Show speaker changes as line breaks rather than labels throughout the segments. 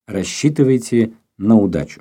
Рассчитывайте на удачу.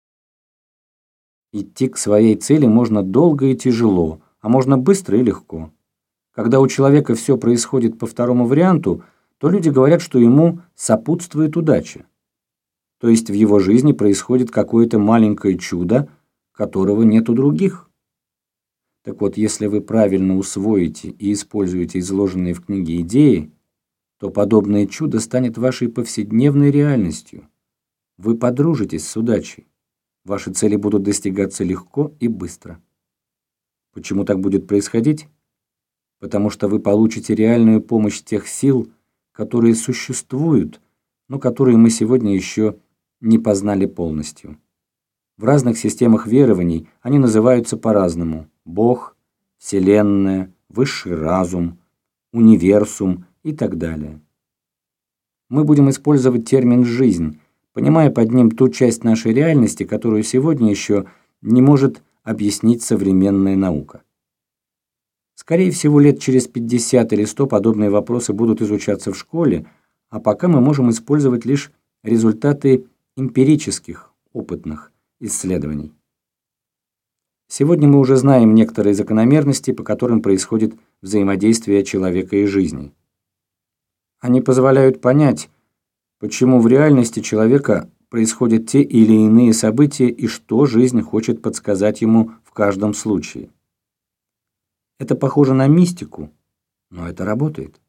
Идти к своей цели можно долго и тяжело, а можно быстро и легко. Когда у человека все происходит по второму варианту, то люди говорят, что ему сопутствует удача. То есть в его жизни происходит какое-то маленькое чудо, которого нет у других. Так вот, если вы правильно усвоите и используете изложенные в книге идеи, то подобное чудо станет вашей повседневной реальностью. Вы подружитесь с удачей. Ваши цели будут достигаться легко и быстро. Почему так будет происходить? Потому что вы получите реальную помощь тех сил, которые существуют, но которые мы сегодня еще не познали полностью. В разных системах верований они называются по-разному: Бог, Вселенная, Высший разум, Универсум и так далее. Мы будем использовать термин «жизнь», понимая под ним ту часть нашей реальности, которую сегодня еще не может объяснить современная наука. Скорее всего, лет через 50 или 100 подобные вопросы будут изучаться в школе, а пока мы можем использовать лишь результаты эмпирических, опытных исследований. Сегодня мы уже знаем некоторые закономерности, по которым происходит взаимодействие человека и жизни. Они позволяют понять, почему в реальности человека происходят те или иные события и что жизнь хочет подсказать ему в каждом случае. Это похоже на мистику, но это работает.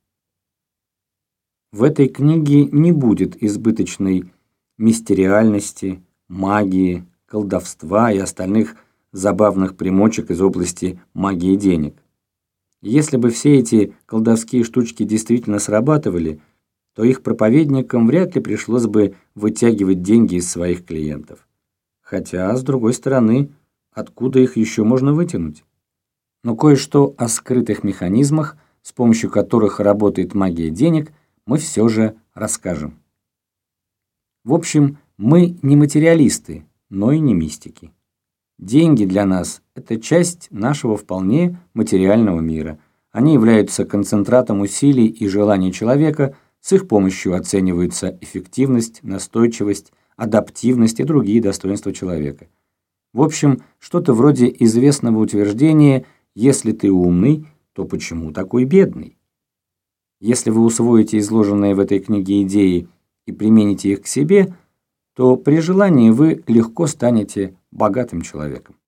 В этой книге не будет избыточной мистериальности, магии, колдовства и остальных забавных примочек из области магии денег. Если бы все эти колдовские штучки действительно срабатывали, то их проповедникам вряд ли пришлось бы вытягивать деньги из своих клиентов. Хотя, с другой стороны, откуда их еще можно вытянуть? Но кое-что о скрытых механизмах, с помощью которых работает магия денег, мы все же расскажем. В общем, мы не материалисты, но и не мистики. Деньги для нас – это часть нашего вполне материального мира. Они являются концентратом усилий и желаний человека, с их помощью оцениваются эффективность, настойчивость, адаптивность и другие достоинства человека. В общем, что-то вроде известного утверждения «если ты умный, то почему такой бедный?». Если вы усвоите изложенные в этой книге идеи и примените их к себе, то при желании вы легко станете богатым человеком.